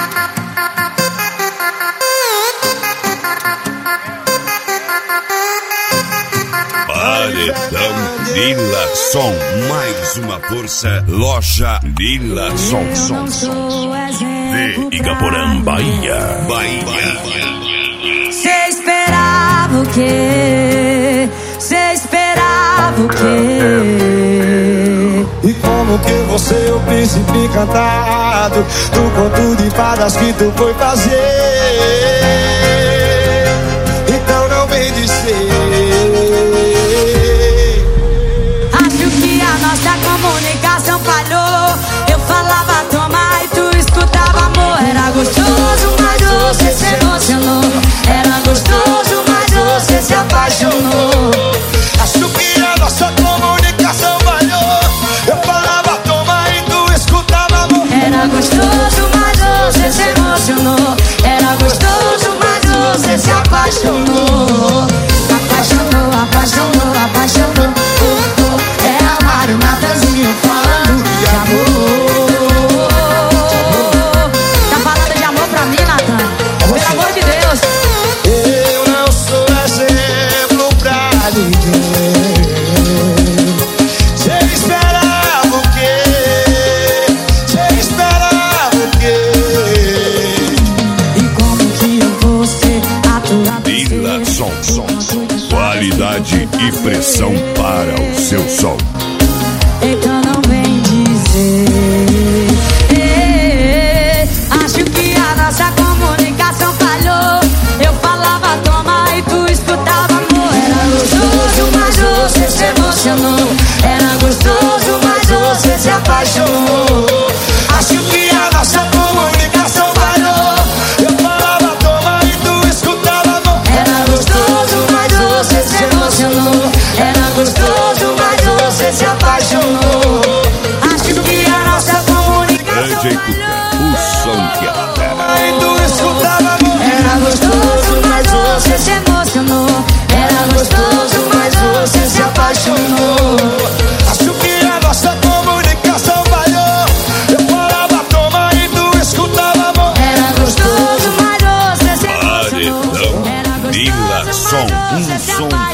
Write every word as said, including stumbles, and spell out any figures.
Paredão Lila Som, mais uma força, loja Lila Som, som, som, som. De Igaporã, Bahia, Bahia. Cê esperava o quê? Cê esperava o quê? E como que você, o príncipe encantado, do conto de fadas que tu foi fazer? Então não vem dizer. Acho que a nossa comunicação falhou. Eu falava toma e tu escutava amor. Era gostoso, mas você se emocionou. Era gostoso, mas você se apaixonou. Acho que a nossa comunicação falhou. Eu falava toma e tu escutava amor. Era gostoso, mas você se emocionou. Era gostoso, mas você se apaixonou. Apaixonou, apaixonou, apaixonou. Oh, oh. É amar o Natanzinho falando de amor. Tá falando de amor pra mim, Natan? Pelo amor de Deus. Eu não sou exemplo pra ninguém. Cê esperava o quê? Cê esperava o quê? E como que eu vou ser a tua Lila Som, som, som. Qualidade e pressão para o seu som. Então não vem dizer. eh, Acho que a nossa comunicação falhou. Eu falava toma e tu escutava amor. Era gostoso, mas você se emocionou. Era gostoso, mas você se apaixonou. Acho que a nossa comunicação falhou. Eu falava toma e tu escutava amor. Era gostoso, mas você se emocionou. Era gostoso, mas você se apaixonou. Acho que a nossa comunicação Grande Ecuca, o som que altera. E tu escutava amor. Era gostoso, mas você se emocionou. Era gostoso, mas você se apaixonou. Acho que a nossa comunicação falhou. Eu falava toma e tu escutava amor. Era gostoso, mas você se emocionou. Paredão Era Lila gostoso, Som, mas um você se som